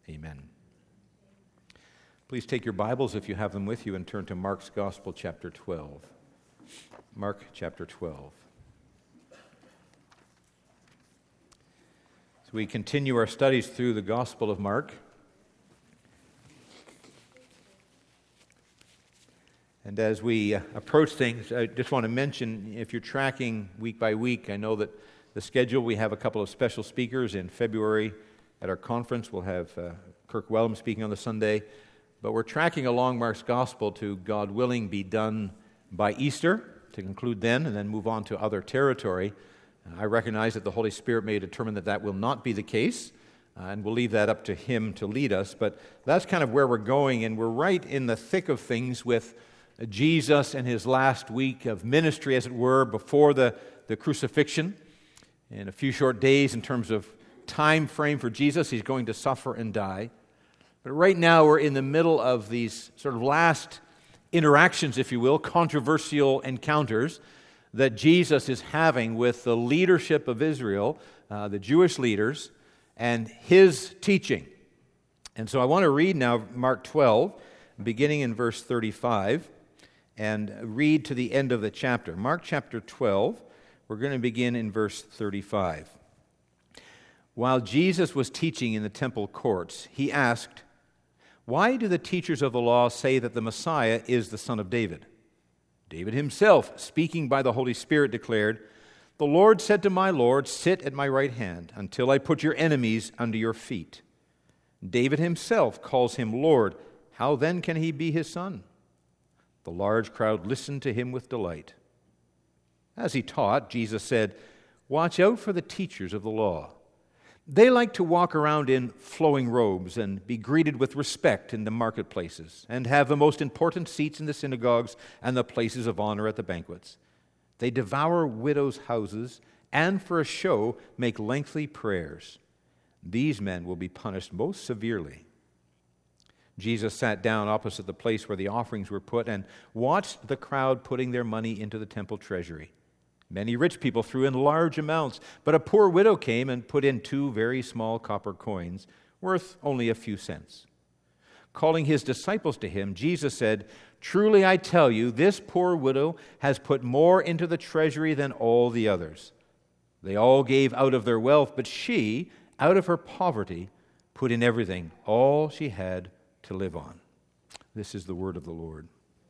Amen. Please take your Bibles, if you have them with you, and turn to Mark's Gospel, chapter 12. Mark chapter 12. So we continue our studies through the Gospel of Mark. And as we approach things, I just want to mention, if you're tracking week by week, I know that the schedule, we have a couple of special speakers in February at our conference. We'll have Kirk Wellham speaking on the Sunday. But we're tracking along Mark's Gospel to, God willing, be done by Easter, to conclude then, and then move on to other territory. I recognize that the Holy Spirit may determine that that will not be the case, and we'll leave that up to Him to lead us. But that's kind of where we're going, and we're right in the thick of things with Jesus and His last week of ministry, as it were, before the crucifixion. In a few short days, in terms of time frame for Jesus, He's going to suffer and die. But right now we're in the middle of these sort of last interactions, if you will, controversial encounters that Jesus is having with the leadership of Israel, the Jewish leaders, and His teaching. And so I want to read now Mark 12, beginning in verse 35, and read to the end of the chapter. Mark chapter 12, we're going to begin in verse 35. While Jesus was teaching in the temple courts, He asked, "Why do the teachers of the law say that the Messiah is the son of David? David himself, speaking by the Holy Spirit, declared, 'The Lord said to my Lord, sit at my right hand until I put your enemies under your feet.' David himself calls Him Lord. How then can He be His son?" The large crowd listened to Him with delight. As He taught, Jesus said, "Watch out for the teachers of the law. They like to walk around in flowing robes and be greeted with respect in the marketplaces and have the most important seats in the synagogues and the places of honor at the banquets. They devour widows' houses and for a show make lengthy prayers. These men will be punished most severely." Jesus sat down opposite the place where the offerings were put and watched the crowd putting their money into the temple treasury. Many rich people threw in large amounts, but a poor widow came and put in 2 very small copper coins, worth only a few cents. Calling His disciples to Him, Jesus said, "Truly I tell you, this poor widow has put more into the treasury than all the others. They all gave out of their wealth, but she, out of her poverty, put in everything, all she had to live on." This is the word of the Lord.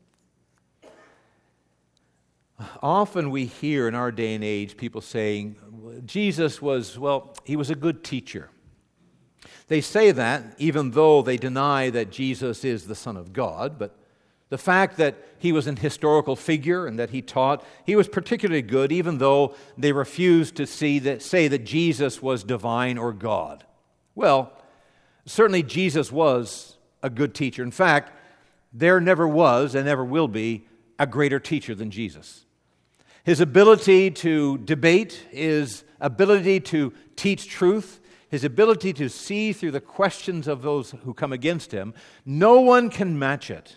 Often we hear in our day and age people saying, Jesus was, He was a good teacher. They say that even though they deny that Jesus is the Son of God, but the fact that He was an historical figure and that He taught, He was particularly good, even though they refused to say that Jesus was divine or God. Well, certainly Jesus was a good teacher. In fact, there never was and never will be a greater teacher than Jesus. His ability to debate, His ability to teach truth, His ability to see through the questions of those who come against Him, no one can match it.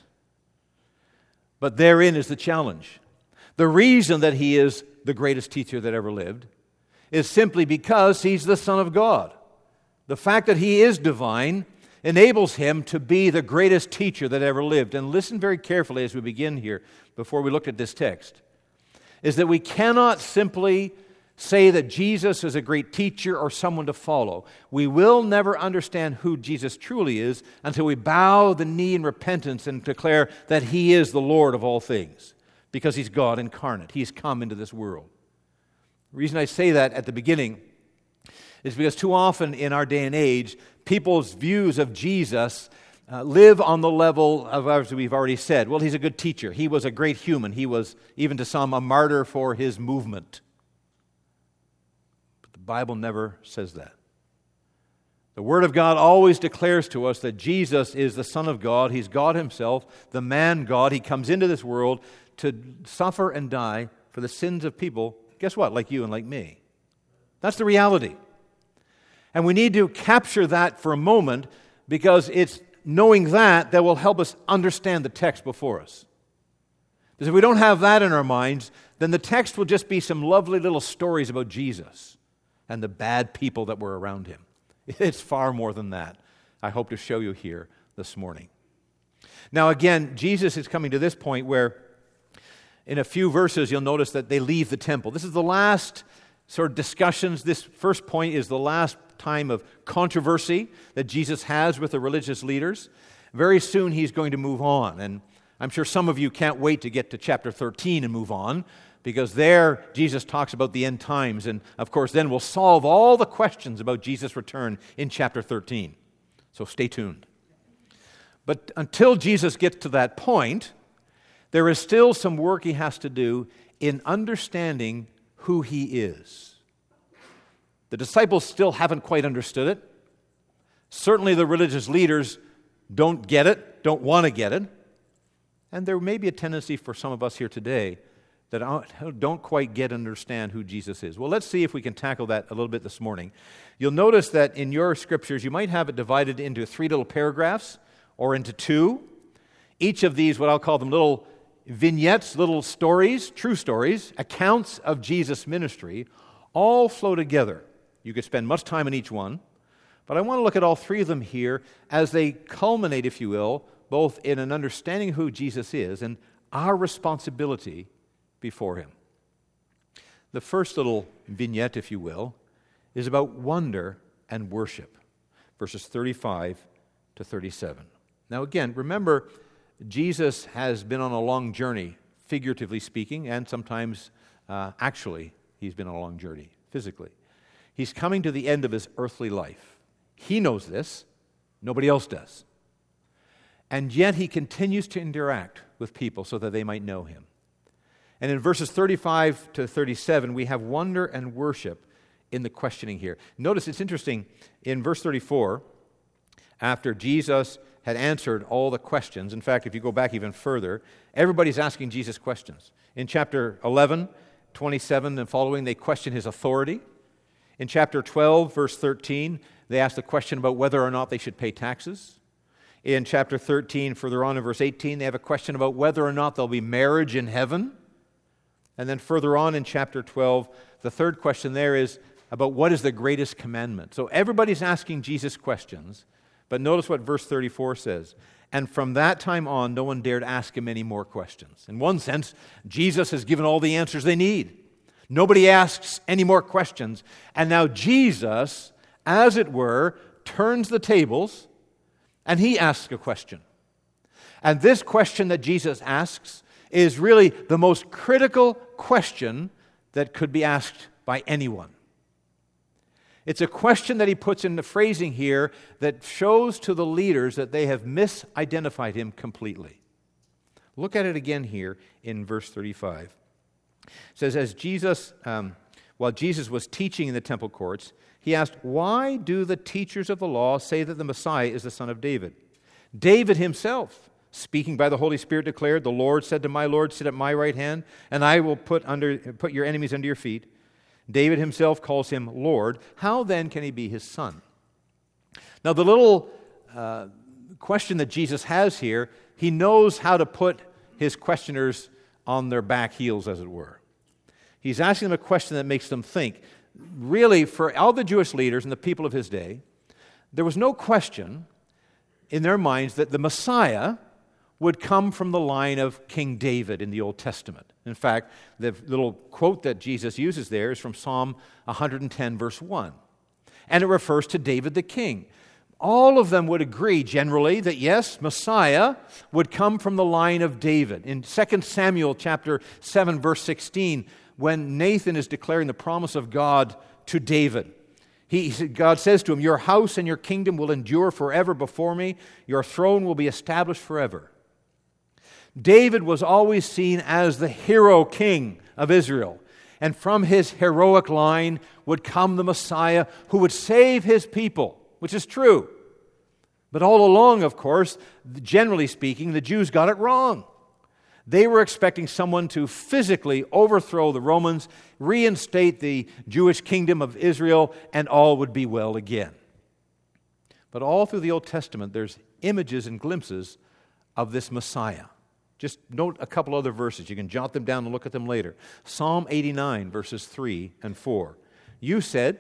But therein is the challenge. The reason that He is the greatest teacher that ever lived is simply because He's the Son of God. The fact that He is divine enables Him to be the greatest teacher that ever lived. And listen very carefully as we begin here, before we look at this text, is that we cannot simply say that Jesus is a great teacher or someone to follow. We will never understand who Jesus truly is until we bow the knee in repentance and declare that He is the Lord of all things, because He's God incarnate. He's come into this world. The reason I say that at the beginning is because too often in our day and age, people's views of Jesus live on the level of, as we've already said, He's a good teacher. He was a great human. He was, even to some, a martyr for His movement. But the Bible never says that. The Word of God always declares to us that Jesus is the Son of God. He's God Himself, the man God. He comes into this world to suffer and die for the sins of people, guess what, like you and like me. That's the reality. And we need to capture that for a moment, because it's knowing that will help us understand the text before us. Because if we don't have that in our minds, then the text will just be some lovely little stories about Jesus and the bad people that were around Him. It's far more than that. I hope to show you here this morning. Now again, Jesus is coming to this point where in a few verses you'll notice that they leave the temple. This is the last sort of discussions. This first point is the last time of controversy that Jesus has with the religious leaders. Very soon he's going to move on, and I'm sure some of you can't wait to get to chapter 13 and move on, because there Jesus talks about the end times, and of course then we'll solve all the questions about Jesus' return in chapter 13. So stay tuned. But until Jesus gets to that point, there is still some work he has to do in understanding who he is. The disciples still haven't quite understood it. Certainly the religious leaders don't get it, don't want to get it. And there may be a tendency for some of us here today that don't quite get and understand who Jesus is. Well, let's see if we can tackle that a little bit this morning. You'll notice that in your scriptures, you might have it divided into 3 little paragraphs or into 2. Each of these, what I'll call them little vignettes, little stories, true stories, accounts of Jesus' ministry, all flow together. You could spend much time on each one, but I want to look at all 3 of them here as they culminate, if you will, both in an understanding of who Jesus is and our responsibility before him. The first little vignette, if you will, is about wonder and worship, verses 35 to 37. Now again, remember, Jesus has been on a long journey, figuratively speaking, and sometimes actually he's been on a long journey, physically. He's coming to the end of his earthly life. He knows this. Nobody else does. And yet he continues to interact with people so that they might know him. And in verses 35 to 37, we have wonder and worship in the questioning here. Notice it's interesting, in verse 34, after Jesus had answered all the questions, in fact, if you go back even further, everybody's asking Jesus questions. In chapter 11, 27 and following, they question his authority. In chapter 12, verse 13, they ask the question about whether or not they should pay taxes. In chapter 13, further on in verse 18, they have a question about whether or not there'll be marriage in heaven. And then further on in chapter 12, the third question there is about what is the greatest commandment. So everybody's asking Jesus questions, but notice what verse 34 says. And from that time on, no one dared ask him any more questions. In one sense, Jesus has given all the answers they need. Nobody asks any more questions. And now Jesus, as it were, turns the tables and he asks a question. And this question that Jesus asks is really the most critical question that could be asked by anyone. It's a question that he puts in the phrasing here that shows to the leaders that they have misidentified him completely. Look at it again here in verse 35. It says, while Jesus was teaching in the temple courts, he asked, "Why do the teachers of the law say that the Messiah is the son of David? David himself, speaking by the Holy Spirit, declared, 'The Lord said to my Lord, sit at my right hand, and I will put your enemies under your feet.' David himself calls him Lord. How then can he be his son?" Now the little question that Jesus has here, he knows how to put his questioners on their back heels, as it were. He's asking them a question that makes them think. Really, for all the Jewish leaders and the people of his day, there was no question in their minds that the Messiah would come from the line of King David in the Old Testament. In fact, the little quote that Jesus uses there is from Psalm 110, verse 1. And it refers to David the king. All of them would agree generally that yes, Messiah would come from the line of David. In 2 Samuel chapter 7, verse 16, when Nathan is declaring the promise of God to David, God says to him, "Your house and your kingdom will endure forever before me. Your throne will be established forever." David was always seen as the hero king of Israel. And from his heroic line would come the Messiah who would save his people, which is true. But all along, of course, generally speaking, the Jews got it wrong. They were expecting someone to physically overthrow the Romans, reinstate the Jewish kingdom of Israel, and all would be well again. But all through the Old Testament, there's images and glimpses of this Messiah. Just note a couple other verses. You can jot them down and look at them later. Psalm 89, verses 3 and 4. "You said,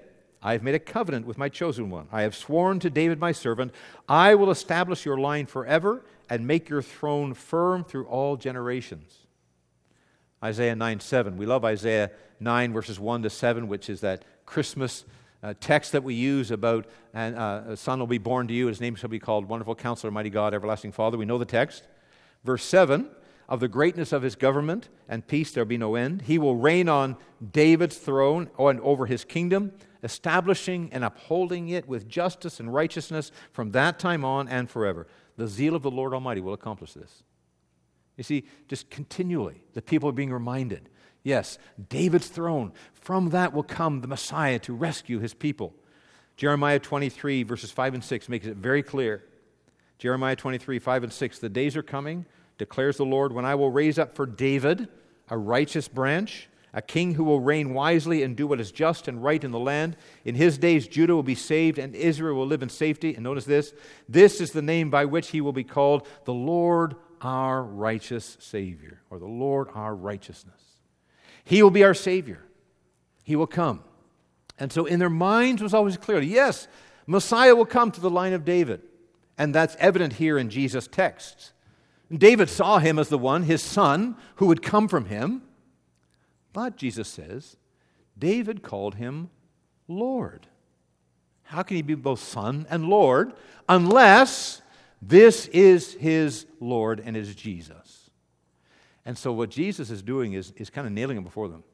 I have made a covenant with my chosen one. I have sworn to David my servant, I will establish your line forever and make your throne firm through all generations. Isaiah 9:7. We love Isaiah 9, verses 1 to 7, which is that Christmas text that we use about, and a son will be born to you, his name shall be called Wonderful Counselor, Mighty God, Everlasting Father. We know the text. Verse 7, of the greatness of his government and peace there will be no end. He will reign on David's throne and over his kingdom, establishing and upholding it with justice and righteousness from that time on and forever. The zeal of the Lord Almighty will accomplish this. You see, just continually, the people are being reminded, yes, David's throne, from that will come the Messiah to rescue his people. Jeremiah 23, verses 5 and 6 makes it very clear. Jeremiah 23, 5 and 6, the days are coming, declares the Lord, when I will raise up for David a righteous branch, a king who will reign wisely and do what is just and right in the land. In his days Judah will be saved and Israel will live in safety. And notice this, this is the name by which he will be called, the Lord our righteous Savior, or the Lord our righteousness. He will be our Savior. He will come. And so in their minds was always clear, yes, Messiah will come to the line of David. And that's evident here in Jesus' texts. David saw him as the one, his son, who would come from him. But Jesus says, David called him Lord. How can he be both son and Lord unless this is his Lord and is Jesus? And so what Jesus is doing is kind of nailing it before them.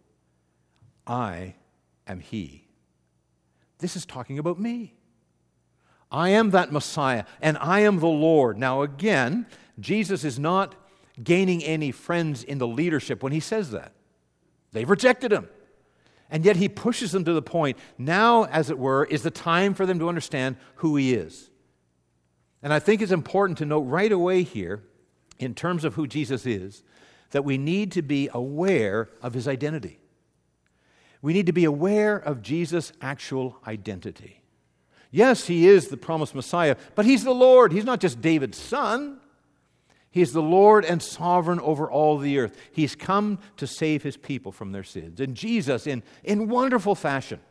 I am he. This is talking about me. I am that Messiah, and I am the Lord. Now again, Jesus is not gaining any friends in the leadership when he says that. They've rejected him. And yet he pushes them to the point, now, as it were, is the time for them to understand who he is. And I think it's important to note right away here, in terms of who Jesus is, that we need to be aware of his identity. We need to be aware of Jesus' actual identity. Yes, he is the promised Messiah, but he's the Lord. He's not just David's son. He's the Lord and sovereign over all the earth. He's come to save his people from their sins. And Jesus, in wonderful fashion,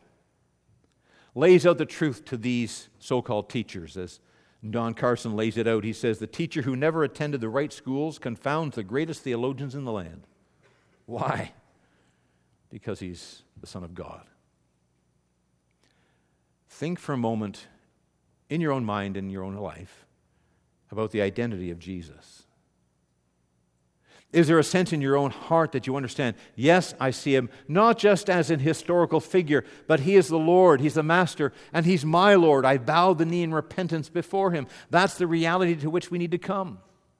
lays out the truth to these so-called teachers. As Don Carson lays it out, he says, the teacher who never attended the right schools confounds the greatest theologians in the land. Why? Because he's the Son of God. Think for a moment in your own mind, in your own life, about the identity of Jesus. Is there a sense in your own heart that you understand, yes, I see him not just as an historical figure, but he is the Lord, he's the Master, and he's my Lord. I bow the knee in repentance before him. That's the reality to which we need to come.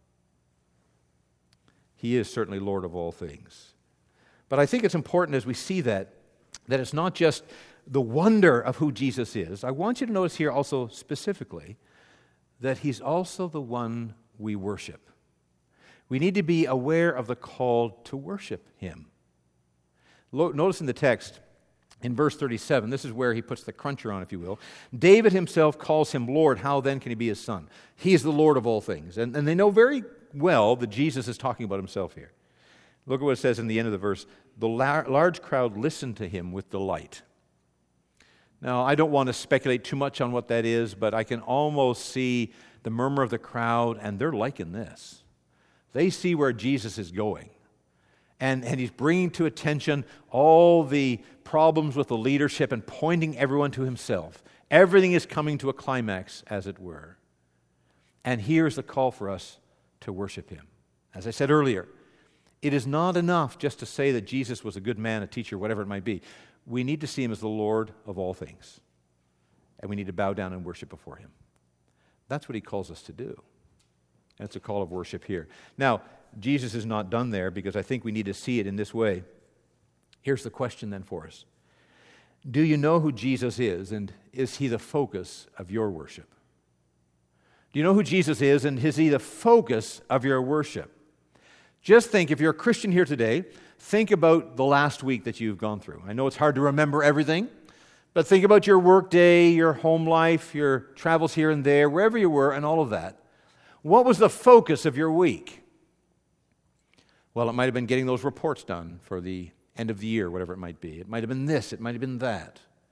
He is certainly Lord of all things. But I think it's important as we see that it's not just the wonder of who Jesus is. I want you to notice here also specifically that he's also the one we worship. We need to be aware of the call to worship him. Notice in the text, in verse 37, this is where he puts the cruncher on, if you will. David himself calls him Lord. How then can he be his son? He is the Lord of all things. And they know very well that Jesus is talking about himself here. Look at what it says in the end of the verse. The large crowd listened to him with delight. Now, I don't want to speculate too much on what that is, but I can almost see the murmur of the crowd, and they're liking this. They see where Jesus is going. And he's bringing to attention all the problems with the leadership and pointing everyone to himself. Everything is coming to a climax, as it were. And here's the call for us to worship him. As I said earlier, it is not enough just to say that Jesus was a good man, a teacher, whatever it might be. We need to see him as the Lord of all things. And we need to bow down and worship before him. That's what he calls us to do. And it's a call of worship here. Now, Jesus is not done there because I think we need to see it in this way. Here's the question then for us. Do you know who Jesus is, and is he the focus of your worship? Do you know who Jesus is, and is he the focus of your worship? Just think, if you're a Christian here today, think about the last week that you've gone through. I know it's hard to remember everything, but think about your work day, your home life, your travels here and there, wherever you were, and all of that. What was the focus of your week? Well, it might have been getting those reports done for the end of the year, whatever it might be. It might have been this, it might have been that.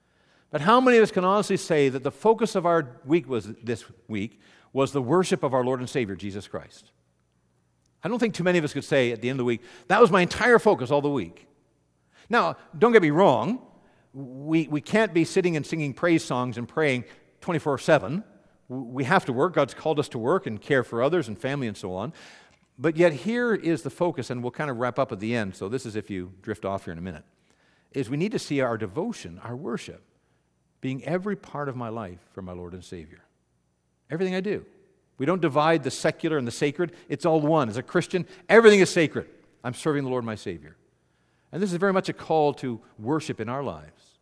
But how many of us can honestly say that the focus of our week this week was the worship of our Lord and Savior, Jesus Christ? I don't think too many of us could say at the end of the week, that was my entire focus all the week. Now, don't get me wrong. We can't be sitting and singing praise songs and praying 24/7. We have to work. God's called us to work and care for others and family and so on. But yet here is the focus, and we'll kind of wrap up at the end, so this is if you drift off here in a minute, is we need to see our devotion, our worship, being every part of my life for my Lord and Savior. Everything I do. We don't divide the secular and the sacred. It's all one. As a Christian, everything is sacred. I'm serving the Lord my Savior. And this is very much a call to worship in our lives.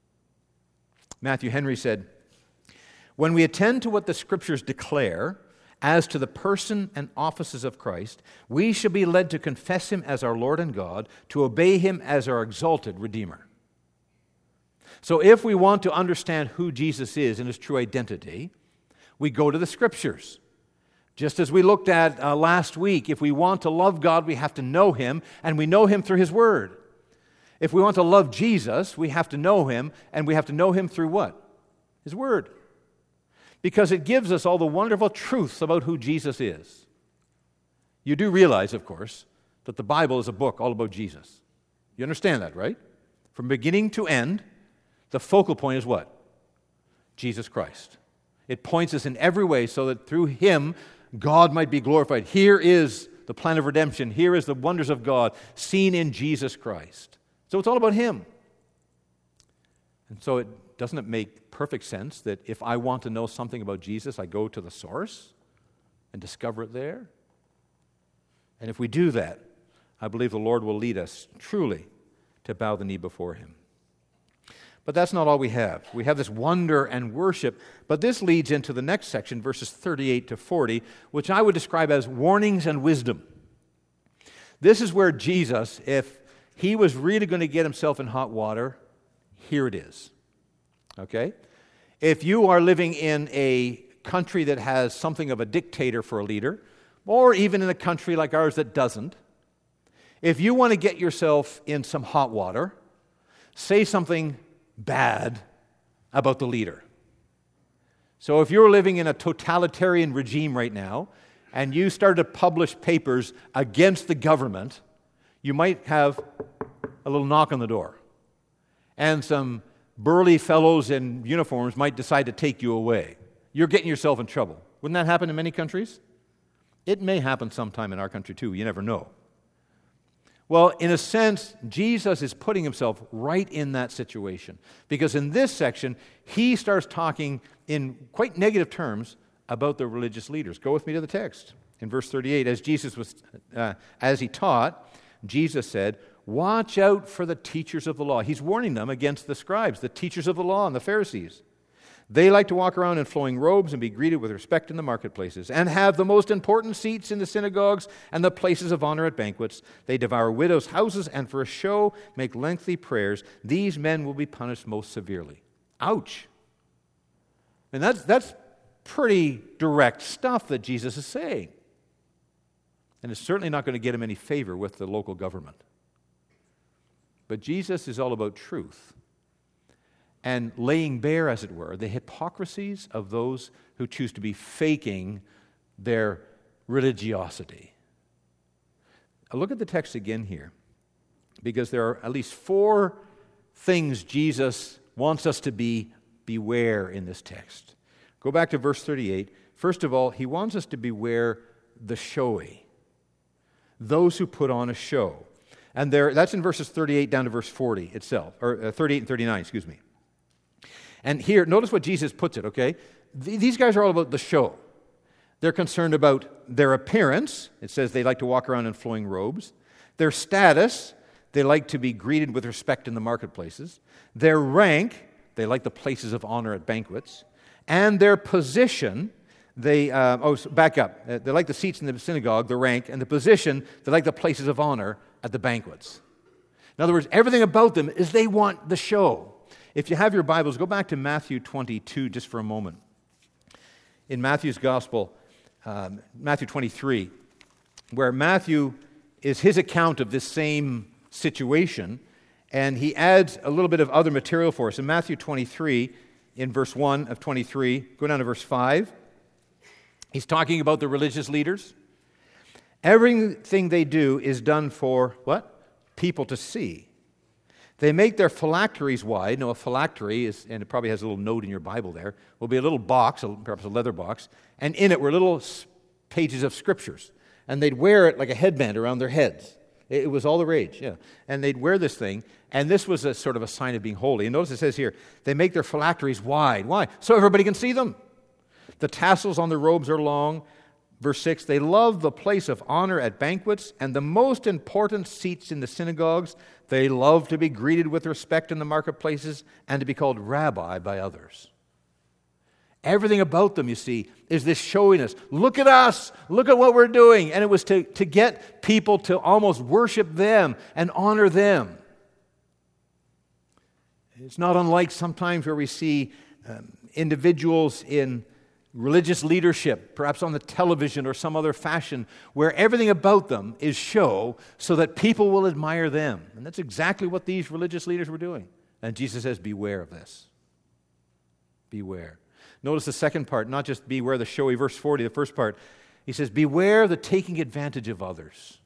Matthew Henry said, "When we attend to what the Scriptures declare as to the person and offices of Christ, we shall be led to confess Him as our Lord and God, to obey Him as our exalted Redeemer." So if we want to understand who Jesus is and His true identity, we go to the Scriptures. Just as we looked at last week, if we want to love God, we have to know Him, and we know Him through His Word. If we want to love Jesus, we have to know Him, and we have to know Him through what? His Word. Because it gives us all the wonderful truths about who Jesus is. You do realize, of course, that the Bible is a book all about Jesus. You understand that, right? From beginning to end, the focal point is what? Jesus Christ. It points us in every way so that through Him, God might be glorified. Here is the plan of redemption. Here is the wonders of God seen in Jesus Christ. So it's all about Him. And so doesn't it make perfect sense that if I want to know something about Jesus, I go to the source and discover it there? And if we do that, I believe the Lord will lead us truly to bow the knee before Him. But that's not all we have. We have this wonder and worship, but this leads into the next section, verses 38 to 40, which I would describe as warnings and wisdom. This is where Jesus, if He was really going to get Himself in hot water, here it is. Okay? If you are living in a country that has something of a dictator for a leader, or even in a country like ours that doesn't, if you want to get yourself in some hot water, say something bad about the leader. So if you're living in a totalitarian regime right now, and you start to publish papers against the government, you might have a little knock on the door. And some burly fellows in uniforms might decide to take you away. You're getting yourself in trouble. Wouldn't that happen in many countries? It may happen sometime in our country too. You never know. Well, in a sense, Jesus is putting Himself right in that situation. Because in this section, He starts talking in quite negative terms about the religious leaders. Go with me to the text. In verse 38, as He taught, Jesus said, "Watch out for the teachers of the law." He's warning them against the scribes, the teachers of the law and the Pharisees. They like to walk around in flowing robes and be greeted with respect in the marketplaces and have the most important seats in the synagogues and the places of honor at banquets. They devour widows' houses and for a show make lengthy prayers. These men will be punished most severely. Ouch. And that's pretty direct stuff that Jesus is saying. And it's certainly not going to get Him any favor with the local government. But Jesus is all about truth and laying bare, as it were, the hypocrisies of those who choose to be faking their religiosity. I'll look at the text again here, because there are at least 4 things Jesus wants us to beware in this text. Go back to verse 38. First of all, He wants us to beware the showy, those who put on a show. And that's in verses 38 down to verse 40 itself, or 38 and 39, excuse me. And here, notice what Jesus puts it, okay? These guys are all about the show. They're concerned about their appearance. It says they like to walk around in flowing robes. Their status, they like to be greeted with respect in the marketplaces. Their rank, they like the places of honor at banquets. And their position, they like the seats in the synagogue, the rank, and the position, they like the places of honor at the banquets. In other words, everything about them is they want the show. If you have your Bibles, go back to Matthew 22 just for a moment. In Matthew's Gospel, Matthew 23, where Matthew is his account of this same situation, And he adds a little bit of other material for us. In Matthew 23, in verse 1 of 23, go down to verse 5, he's talking about the religious leaders. Everything they do is done for what? People to see. They make their phylacteries wide. Now, a phylactery is, and it probably has a little note in your Bible there, will be a little box, perhaps a leather box, and in it were little pages of scriptures. And they'd wear it like a headband around their heads. It was all the rage, yeah. And they'd wear this thing, and this was a sort of a sign of being holy. And notice it says here, they make their phylacteries wide. Why? So everybody can see them. The tassels on their robes are long. Verse 6, they love the place of honor at banquets and the most important seats in the synagogues. They love to be greeted with respect in the marketplaces and to be called rabbi by others. Everything about them, you see, is this showing us, look at us, look at what we're doing. And it was to get people to almost worship them and honor them. It's not unlike sometimes where we see individuals in religious leadership, perhaps on the television or some other fashion, where everything about them is show so that people will admire them. And that's exactly what these religious leaders were doing. And Jesus says, beware of this. Beware. Notice the second part, not just beware the showy, verse 40, the first part. He says, beware the taking advantage of others.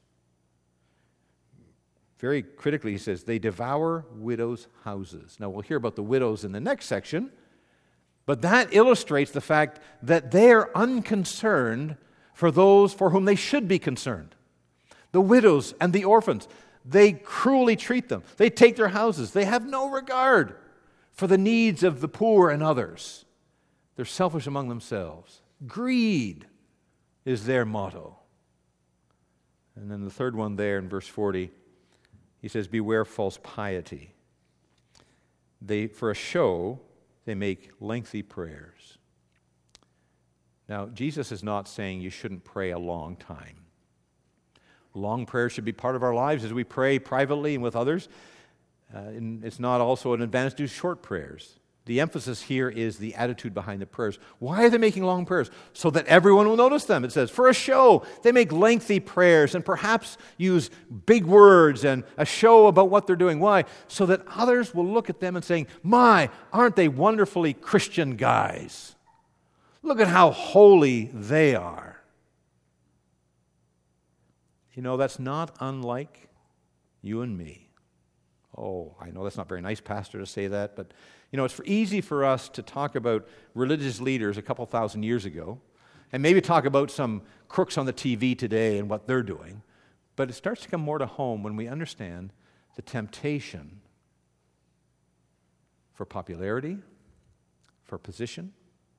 Very critically, he says, they devour widows' houses. Now, we'll hear about the widows in the next section, but that illustrates the fact that they are unconcerned for those for whom they should be concerned. The widows and the orphans, they cruelly treat them. They take their houses. They have no regard for the needs of the poor and others. They're selfish among themselves. Greed is their motto. And then the third one there in verse 40, he says, beware false piety. For a show, they make lengthy prayers. Now, Jesus is not saying you shouldn't pray a long time. Long prayers should be part of our lives as we pray privately and with others. And it's not also an advantage to do short prayers. The emphasis here is the attitude behind the prayers. Why are they making long prayers? So that everyone will notice them. It says, for a show, they make lengthy prayers and perhaps use big words and a show about what they're doing. Why? So that others will look at them and saying, my, aren't they wonderfully Christian guys? Look at how holy they are. You know, that's not unlike you and me. Oh, I know that's not very nice, Pastor, to say that, but you know, it's easy for us to talk about religious leaders a couple thousand years ago and maybe talk about some crooks on the TV today and what they're doing, but it starts to come more to home when we understand the temptation for popularity, for position.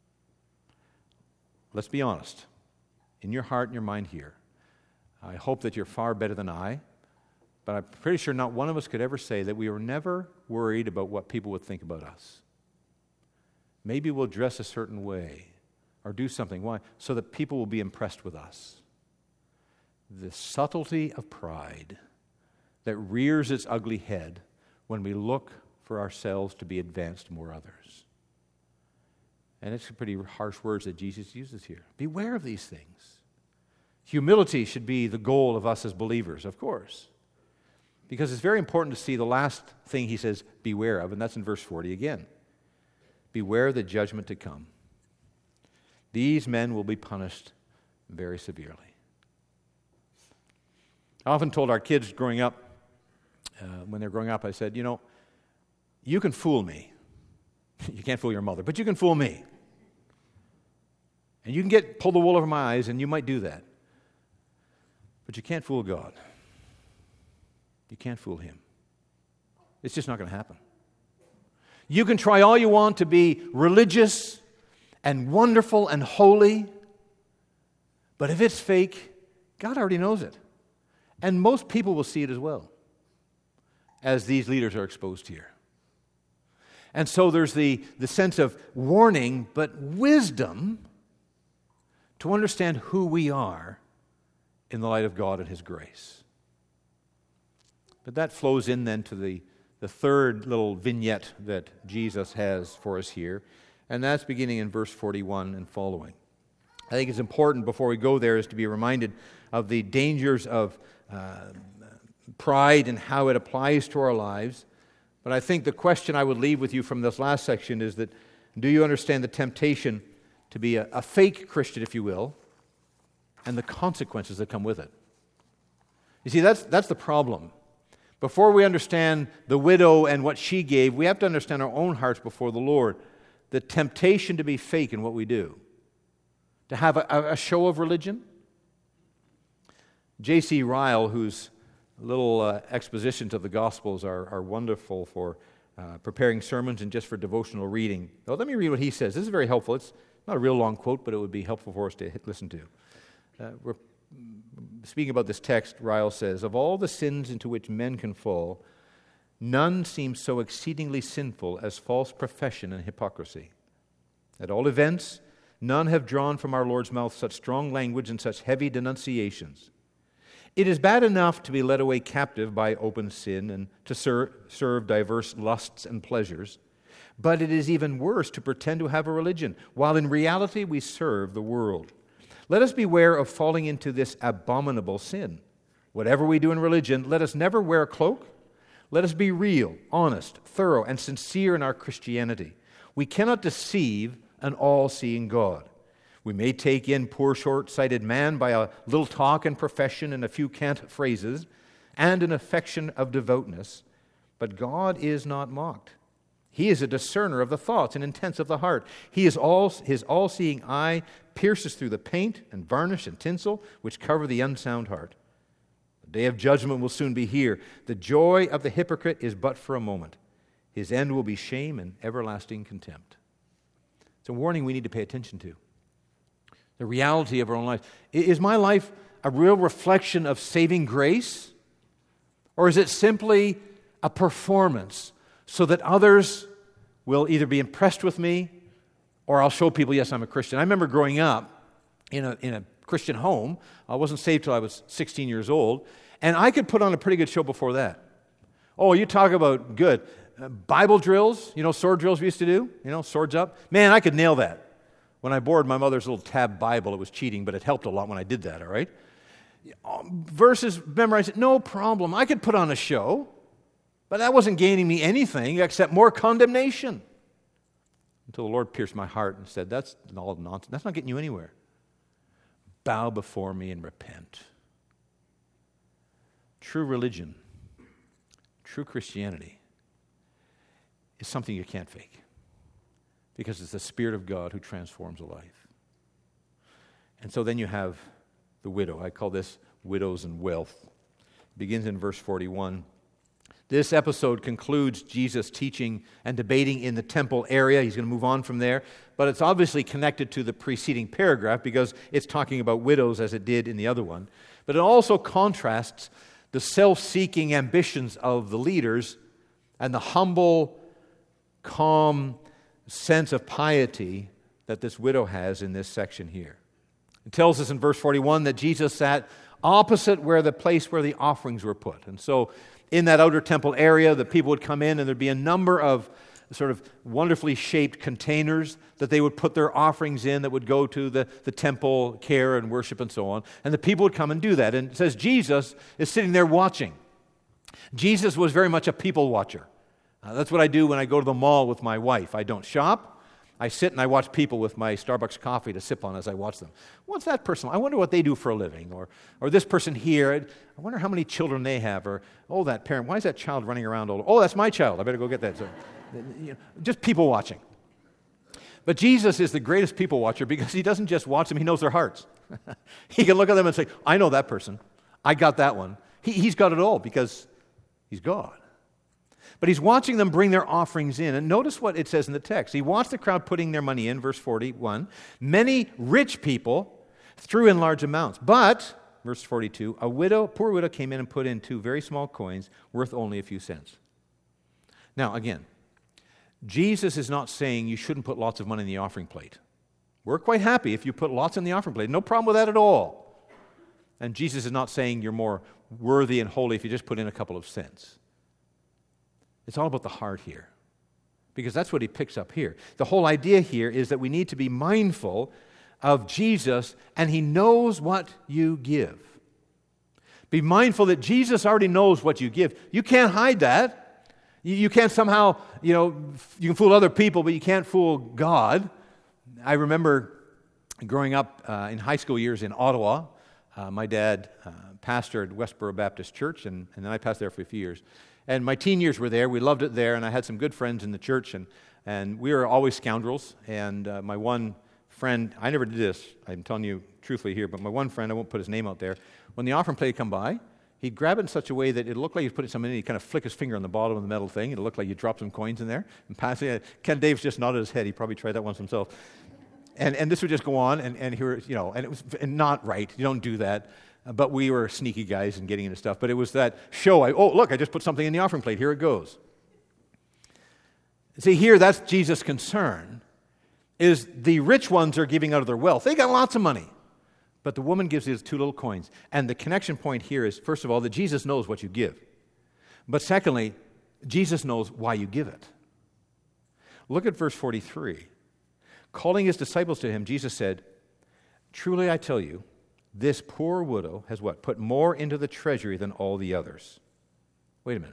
Let's be honest. In your heart and your mind here, I hope that you're far better than I, but I'm pretty sure not one of us could ever say that we were never worried about what people would think about us. Maybe we'll dress a certain way or do something. Why? So that people will be impressed with us. The subtlety of pride that rears its ugly head when we look for ourselves to be advanced more others. And it's pretty harsh words that Jesus uses here. Beware of these things. Humility should be the goal of us as believers, of course. Because it's very important to see the last thing he says, beware of, and that's in verse 40 again. Beware the judgment to come. These men will be punished very severely. I often told our kids growing up, when they're growing up, I said, you know, you can fool me. You can't fool your mother, but you can fool me. And you can pull the wool over my eyes, and you might do that. But you can't fool God. You can't fool Him. It's just not going to happen. You can try all you want to be religious and wonderful and holy, but if it's fake, God already knows it. And most people will see it as well, as these leaders are exposed here. And so there's the sense of warning, but wisdom to understand who we are in the light of God and His grace. But that flows in then to the third little vignette that Jesus has for us here, and that's beginning in verse 41 and following. I think it's important before we go there is to be reminded of the dangers of pride and how it applies to our lives. But I think the question I would leave with you from this last section is that, do you understand the temptation to be a fake Christian, if you will, and the consequences that come with it? You see, that's the problem. Before we understand the widow and what she gave, we have to understand our own hearts before the Lord. The temptation to be fake in what we do, to have a show of religion. J.C. Ryle, whose little expositions of the Gospels are wonderful for preparing sermons and just for devotional reading. Now, let me read what he says. This is very helpful. It's not a real long quote, but it would be helpful for us to listen to. We're speaking about this text. Ryle says, "Of all the sins into which men can fall, none seems so exceedingly sinful as false profession and hypocrisy. At all events, none have drawn from our Lord's mouth such strong language and such heavy denunciations. It is bad enough to be led away captive by open sin and to serve diverse lusts and pleasures, but it is even worse to pretend to have a religion, while in reality we serve the world. Let us beware of falling into this abominable sin. Whatever we do in religion, let us never wear a cloak. Let us be real, honest, thorough, and sincere in our Christianity. We cannot deceive an all-seeing God. We may take in poor short-sighted man by a little talk and profession and a few cant phrases and an affection of devoutness, but God is not mocked. He is a discerner of the thoughts and intents of the heart. His all-seeing eye pierces through the paint and varnish and tinsel which cover the unsound heart. The day of judgment will soon be here. The joy of the hypocrite is but for a moment. His end will be shame and everlasting contempt." It's a warning we need to pay attention to. The reality of our own life. Is my life a real reflection of saving grace? Or is it simply a performance so that others will either be impressed with me or I'll show people, yes, I'm a Christian? I remember growing up in a Christian home. I wasn't saved till I was 16 years old, and I could put on a pretty good show before that. Oh, you talk about good. Bible drills, sword drills we used to do, swords up. Man, I could nail that. When I borrowed my mother's little tab Bible, it was cheating, but it helped a lot when I did that, all right? Verses memorized, no problem. I could put on a show, but that wasn't gaining me anything except more condemnation. Until the Lord pierced my heart and said, that's all nonsense. That's not getting you anywhere. Bow before me and repent. True religion, true Christianity is something you can't fake, because it's the Spirit of God who transforms a life. And so then you have the widow. I call this widows and wealth. It begins in verse 41. This episode concludes Jesus' teaching and debating in the temple area. He's going to move on from there, but it's obviously connected to the preceding paragraph because it's talking about widows as it did in the other one. But it also contrasts the self-seeking ambitions of the leaders and the humble, calm sense of piety that this widow has in this section here. It tells us in verse 41 that Jesus sat opposite where the place where the offerings were put. And so in that outer temple area, the people would come in and there'd be a number of sort of wonderfully shaped containers that they would put their offerings in that would go to the temple care and worship and so on. And the people would come and do that. And it says Jesus is sitting there watching. Jesus was very much a people watcher. That's what I do when I go to the mall with my wife. I don't shop. I sit and I watch people with my Starbucks coffee to sip on as I watch them. What's that person? I wonder what they do for a living. Or this person here, I wonder how many children they have. Or, oh, that parent, why is that child running around all over? Oh, that's my child. I better go get that. So, just people watching. But Jesus is the greatest people watcher because he doesn't just watch them, he knows their hearts. He can look at them and say, I know that person. I got that one. He's got it all because he's God. But he's watching them bring their offerings in. And notice what it says in the text. He watched the crowd putting their money in, verse 41. Many rich people threw in large amounts. But, verse 42, poor widow came in and put in 2 very small coins worth only a few cents. Now, again, Jesus is not saying you shouldn't put lots of money in the offering plate. We're quite happy if you put lots in the offering plate. No problem with that at all. And Jesus is not saying you're more worthy and holy if you just put in a couple of cents. It's all about the heart here, because that's what he picks up here. The whole idea here is that we need to be mindful of Jesus, and he knows what you give. Be mindful that Jesus already knows what you give. You can't hide that. You can't somehow, you can fool other people, but you can't fool God. I remember growing up in high school years in Ottawa. My dad pastored Westboro Baptist Church, and then I pastored there for a few years. And my teen years were there. We loved it there, and I had some good friends in the church, and we were always scoundrels. And my one friend, I never did this, I'm telling you truthfully here, but my one friend, I won't put his name out there, when the offering plate would come by, he'd grab it in such a way that it looked like he was putting something in, he'd kind of flick his finger on the bottom of the metal thing, it looked like you dropped some coins in there, and pass it. Ken Dave's just nodded his head, he probably tried that once himself. And this would just go on, and here, and it was not right, you don't do that. But we were sneaky guys and getting into stuff. But it was that show, look, I just put something in the offering plate, here it goes. See, here, that's Jesus' concern, is the rich ones are giving out of their wealth. They got lots of money. But the woman gives these 2 little coins. And the connection point here is, first of all, that Jesus knows what you give. But secondly, Jesus knows why you give it. Look at verse 43. Calling his disciples to him, Jesus said, "Truly I tell you, this poor widow has what? Put more into the treasury than all the others." Wait a minute.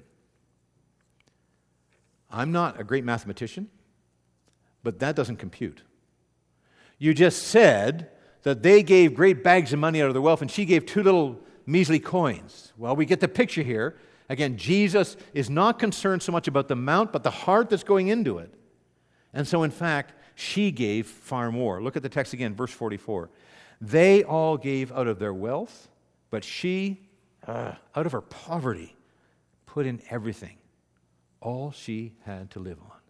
I'm not a great mathematician, but that doesn't compute. You just said that they gave great bags of money out of their wealth, and she gave 2 little measly coins. Well, we get the picture here. Again, Jesus is not concerned so much about the amount, but the heart that's going into it. And so, in fact, she gave far more. Look at the text again, verse 44. They all gave out of their wealth, but she, out of her poverty, put in everything, all she had to live on.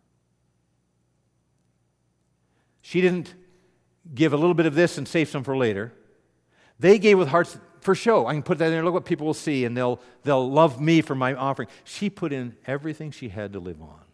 She didn't give a little bit of this and save some for later. They gave with hearts for show. I can put that in there, look what people will see, and they'll love me for my offering. She put in everything she had to live on.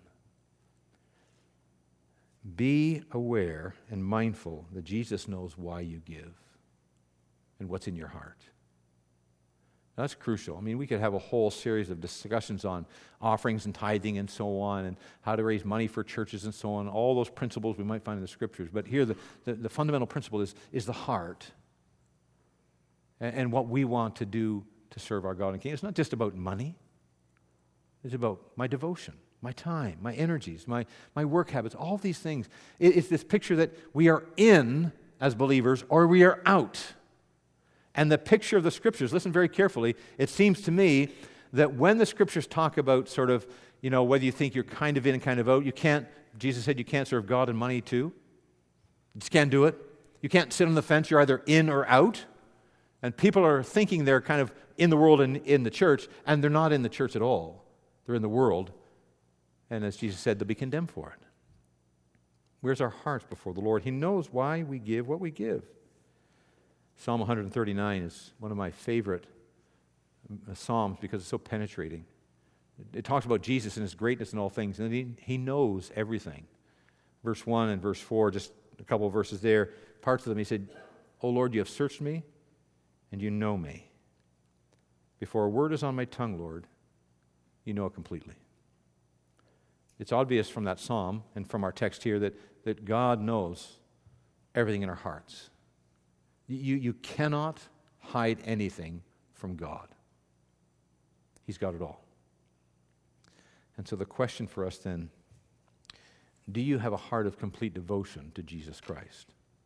Be aware and mindful that Jesus knows why you give and what's in your heart. That's crucial. I mean, we could have a whole series of discussions on offerings and tithing and so on, and how to raise money for churches and so on, all those principles we might find in the Scriptures. But here, the fundamental principle is the heart and what we want to do to serve our God and King. It's not just about money. It's about my devotion, my time, my energies, my work habits, all these things. It's this picture that we are in as believers or we are out. And the picture of the Scriptures, listen very carefully, it seems to me that when the Scriptures talk about sort of, whether you think you're kind of in and kind of out, Jesus said you can't serve God and money too. You just can't do it. You can't sit on the fence, you're either in or out. And people are thinking they're kind of in the world and in the church, and they're not in the church at all. They're in the world. And as Jesus said, they'll be condemned for it. Where's our hearts before the Lord? He knows why we give what we give. Psalm 139 is one of my favorite psalms because it's so penetrating. It talks about Jesus and his greatness in all things, and he knows everything. Verse 1 and verse 4, just a couple of verses there, parts of them, he said, "O Lord, you have searched me, and you know me. Before a word is on my tongue, Lord, you know it completely." It's obvious from that psalm and from our text here that God knows everything in our hearts. You cannot hide anything from God. He's got it all. And so the question for us then, do you have a heart of complete devotion to Jesus Christ?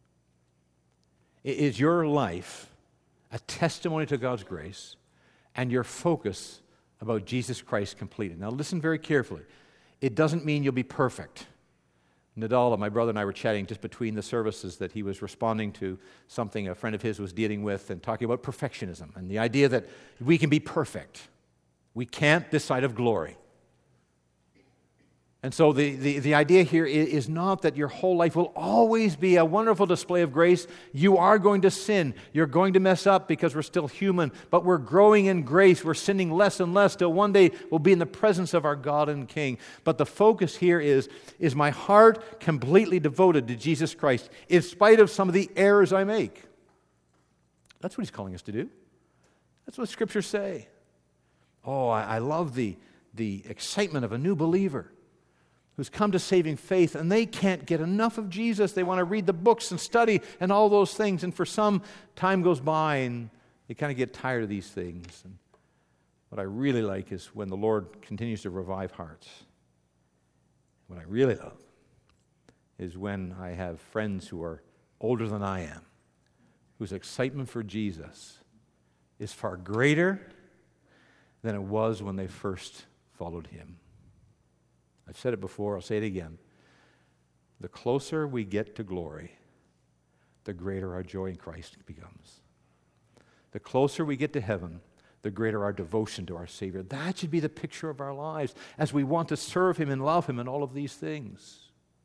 Is your life a testimony to God's grace and your focus about Jesus Christ completed? Now listen very carefully. It doesn't mean you'll be perfect. Nadala, my brother and I were chatting just between the services that he was responding to something a friend of his was dealing with and talking about perfectionism and the idea that we can be perfect. We can't this side of glory. And so the idea here is not that your whole life will always be a wonderful display of grace. You are going to sin. You're going to mess up because we're still human. But we're growing in grace. We're sinning less and less till one day we'll be in the presence of our God and King. But the focus here is my heart completely devoted to Jesus Christ in spite of some of the errors I make? That's what he's calling us to do. That's what Scriptures say. Oh, I love the excitement of a new believer who's come to saving faith, and they can't get enough of Jesus. They want to read the books and study and all those things, and for some, time goes by, and they kind of get tired of these things. And what I really like is when the Lord continues to revive hearts. What I really love is when I have friends who are older than I am, whose excitement for Jesus is far greater than it was when they first followed him. I've said it before, I'll say it again. The closer we get to glory, the greater our joy in Christ becomes. The closer we get to heaven, the greater our devotion to our Savior. That should be the picture of our lives as we want to serve him and love him and all of these things.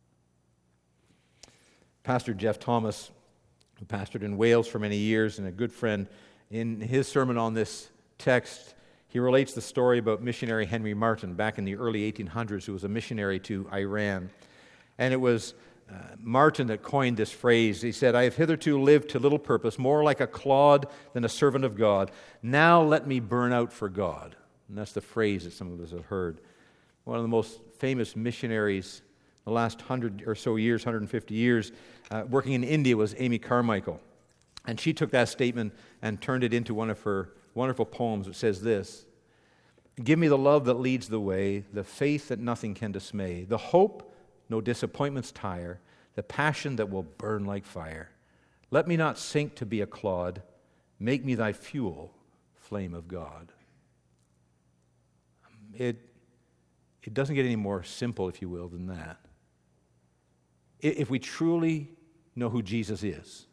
Pastor Jeff Thomas, who pastored in Wales for many years and a good friend, in his sermon on this text, he relates the story about missionary Henry Martyn back in the early 1800s, who was a missionary to Iran. And it was Martyn that coined this phrase. He said, "I have hitherto lived to little purpose, more like a clod than a servant of God. Now let me burn out for God." And that's the phrase that some of us have heard. One of the most famous missionaries the last 100 or so years, 150 years, working in India was Amy Carmichael. And she took that statement and turned it into one of her wonderful poems. It says this: "Give me the love that leads the way, the faith that nothing can dismay, the hope no disappointments tire, the passion that will burn like fire. Let me not sink to be a clod, make me thy fuel, flame of God." It doesn't get any more simple, if you will, than that. If we truly know who Jesus is,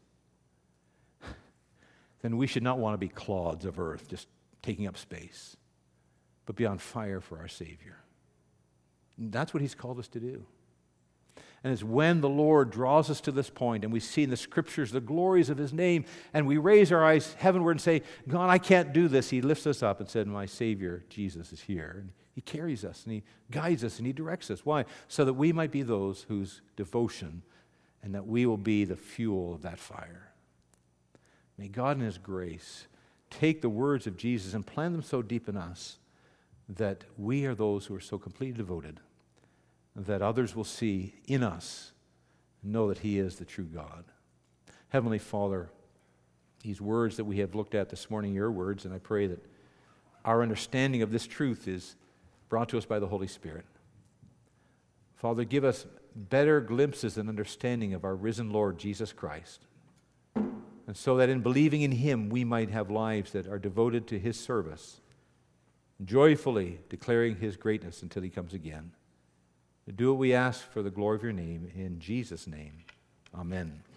then we should not want to be clods of earth, just taking up space, but be on fire for our Savior. And that's what he's called us to do. And it's when the Lord draws us to this point and we see in the Scriptures the glories of his name and we raise our eyes heavenward and say, "God, I can't do this." He lifts us up and said, "My Savior, Jesus, is here." And he carries us and he guides us and he directs us. Why? So that we might be those whose devotion and that we will be the fuel of that fire. May God in his grace take the words of Jesus and plant them so deep in us that we are those who are so completely devoted that others will see in us and know that he is the true God. Heavenly Father, these words that we have looked at this morning, your words, and I pray that our understanding of this truth is brought to us by the Holy Spirit. Father, give us better glimpses and understanding of our risen Lord Jesus Christ, and so that in believing in him we might have lives that are devoted to his service, joyfully declaring his greatness until he comes again. Do what we ask for the glory of your name. In Jesus' name, amen.